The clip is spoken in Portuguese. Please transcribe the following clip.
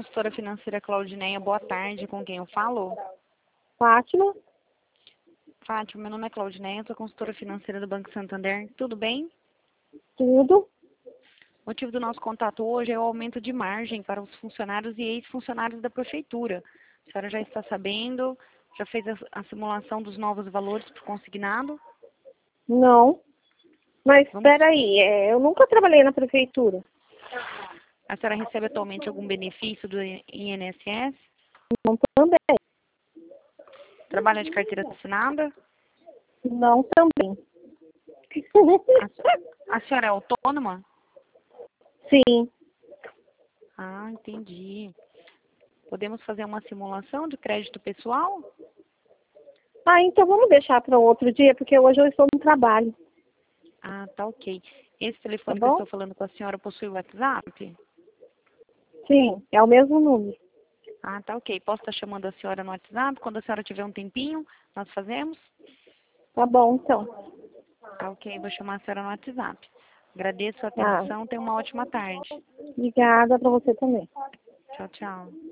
consultora financeira Claudineia, boa tarde, com quem eu falo? Fátima? Fátima, meu nome é Claudineia, sou consultora financeira do Banco Santander, tudo bem? Tudo? O motivo do nosso contato hoje é o aumento de margem para os funcionários e ex-funcionários da Prefeitura. A senhora já está sabendo? Já fez a simulação dos novos valores para o consignado? Não. Mas Vamos- espera aí, eu nunca trabalhei na prefeitura. A senhora recebe atualmente algum benefício do INSS? Não também. Trabalha de carteira assinada? Não também. A senhora é autônoma? Sim. Ah, entendi. Podemos fazer uma simulação de crédito pessoal? Ah, então vamos deixar para outro dia, porque hoje eu estou no trabalho. Ah, tá ok. Esse Tá telefone que eu bom? estou falando com a senhora possui WhatsApp? Sim, é o mesmo número. Ah, tá ok. Posso estar chamando a senhora no WhatsApp? Quando a senhora tiver um tempinho, nós fazemos? Tá bom, então. Tá ok, vou chamar a senhora no WhatsApp. Agradeço a Ah, atenção, tenha uma ótima tarde. obrigada para você também. Tchau, tchau.